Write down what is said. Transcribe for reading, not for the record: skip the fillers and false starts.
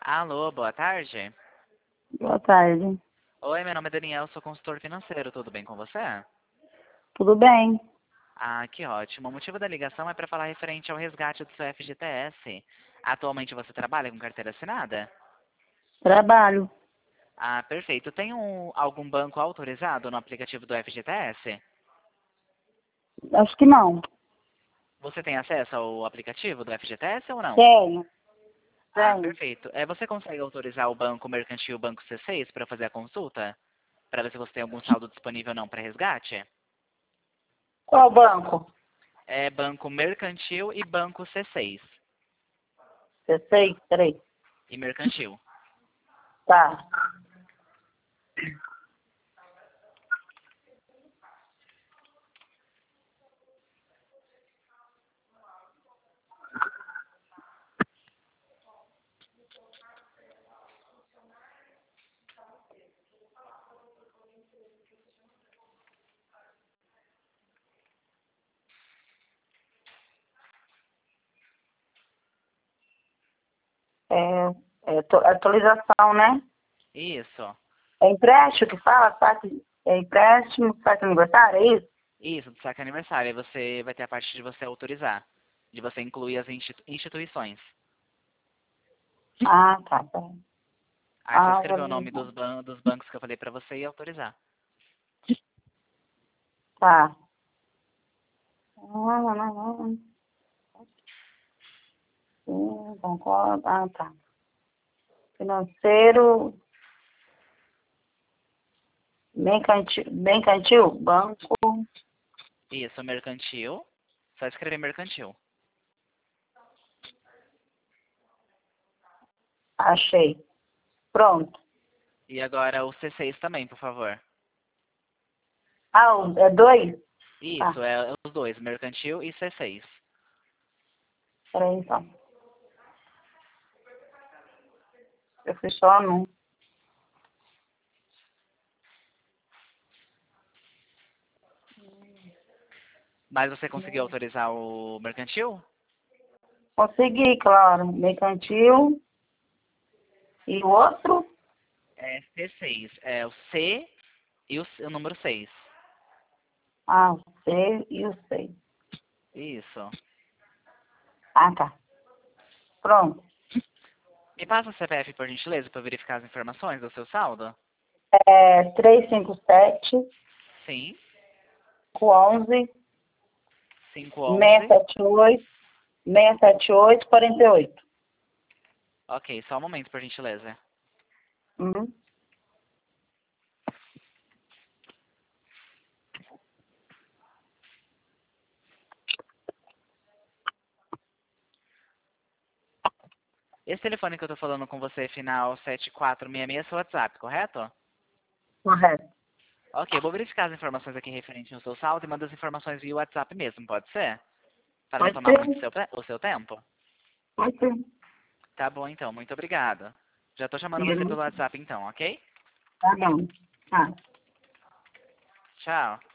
Alô, boa tarde. Boa tarde. Oi, meu nome é Daniel, sou consultor financeiro, tudo bem com você? Tudo bem? Ah, que ótimo. O motivo da ligação é para falar referente ao resgate do seu FGTS. Atualmente você trabalha com carteira assinada? Trabalho. Ah, perfeito. Tem algum banco autorizado no aplicativo do FGTS? Acho que não. Você tem acesso ao aplicativo do FGTS ou não? Tenho. Ah, Tenho. perfeito. Você consegue autorizar o Banco Mercantil, o Banco C6, para fazer a consulta? Para ver se você tem algum saldo disponível ou não para resgate? Qual banco? É Banco Mercantil e Banco C6. C6, 3. E Mercantil. Tá. Atualização, né? Isso. É empréstimo que fala? Saque, é empréstimo, saque aniversário, é isso? Isso, do saque aniversário. Aí você vai ter a parte de você autorizar. De você incluir as instituições. Ah, tá. Aí só Ah, escrever o nome dos bancos que eu falei pra você e autorizar. tá. Não. Concordo. Ah, tá. Financeiro, Mercantil, banco. Isso, Mercantil. Só escrever Mercantil. Achei. Pronto. E agora o C6 também, por favor. Ah, é 2? Tá. Isso, é os dois, Mercantil e C6. Peraí, então. Eu fui só num. Mas você conseguiu autorizar o Mercantil? Consegui, claro. Mercantil. E o outro? É C6. É o C e o número 6. Ah, o C e o 6. Isso. Ah, tá. Pronto. Me passa o CPF, por gentileza, para verificar as informações do seu saldo? É 357 Sim. 11 511. 678 678 48. Ok, só um momento, por gentileza. Uhum. Esse telefone que eu tô falando com você, final 7466, é seu WhatsApp, correto? Correto. Ok, eu vou verificar as informações aqui referente ao seu saldo e mando as informações via WhatsApp mesmo, pode ser? Para não Pode tomar muito ser. o seu tempo? Pode ser. Tá bom, então, muito obrigado. Já tô chamando você Uhum. pelo WhatsApp, então, ok? Tá bom. Tá. Tchau.